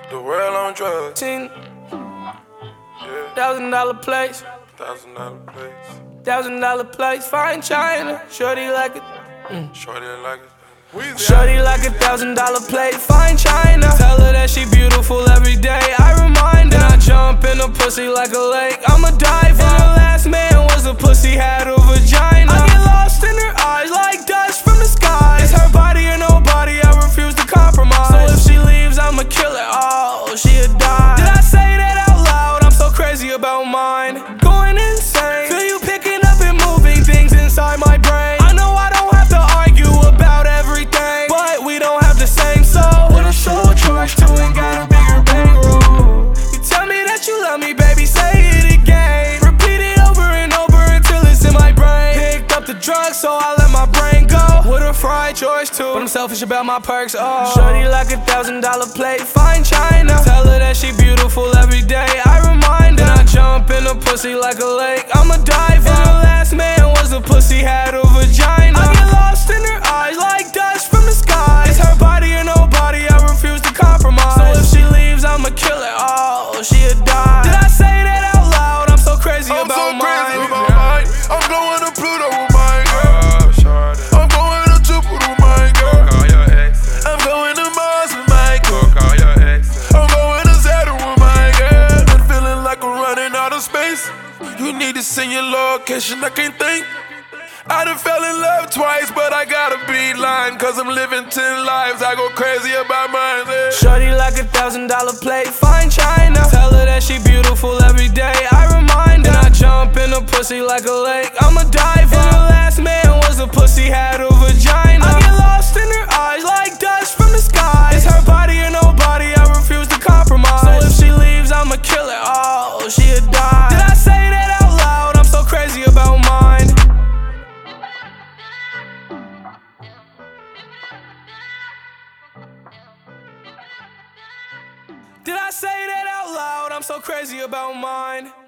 The world on drugs. $10,000 Yeah. place. $1,000 place. $1,000 place. Fine China. Shorty like it. Shorty like it. Shorty like $1,000 plate. Fine China. Tell her that she beautiful every day. I remind her. Then I jump in a pussy like a lake. I'm a diver. And her last man was a pussy, had a vagina. I get lost in her eyes like dust from the sky. It's her body or nobody. I refuse to compromise. So if she leaves, I'ma kill her. Oh, she'll die. Did I say that out loud? I'm so crazy about mine. Going insane. Feel you picking up and moving things inside my brain. I know I don't have to argue about everything, but we don't have the same soul. What a soul choice to and got a bigger bankroll. You tell me that you love me, baby, say it again. Repeat it over and over until it's in my brain. Picked up the drugs, so I let my brain go. With a fried choice too, but I'm selfish about my perks. Oh, shorty like $1,000 plate. Fine China. Tell her that she beautiful every day. I remind her. Then I jump in a pussy like a lake. I'm a diver. And her last man was a pussy, had a vagina. I get lost in her eyes like dust from the sky. It's her body or nobody. I refuse to compromise. So if she leaves, I'ma kill her. Oh, she'll die. Did I say that out loud? I'm so crazy about mine. I'm going to Pluto with my girl. I'm going to Jupiter with my girl. I'm going to Mars with my girl. I'm going to Saturn with my girl. Been feeling like I'm running out of space. You need to send your location, I can't think. I done fell in love twice, but I gotta be lying, cause I'm living 10 lives, I go crazy about mine. Yeah. Shorty like $1,000 plate. Fine China. Tell her that she beautiful every day. I remind her. Then I jump in a pussy like a lake. I'm a diver. And her last man was a pussy, had a vagina. I get lost in her eyes like dust from the sky. It's her body or nobody. I refuse to compromise. So if she leaves, I'ma kill her. Oh, she'll die. Did I say that out loud? I'm so crazy about mine. Did I say that out loud? I'm so crazy about mine.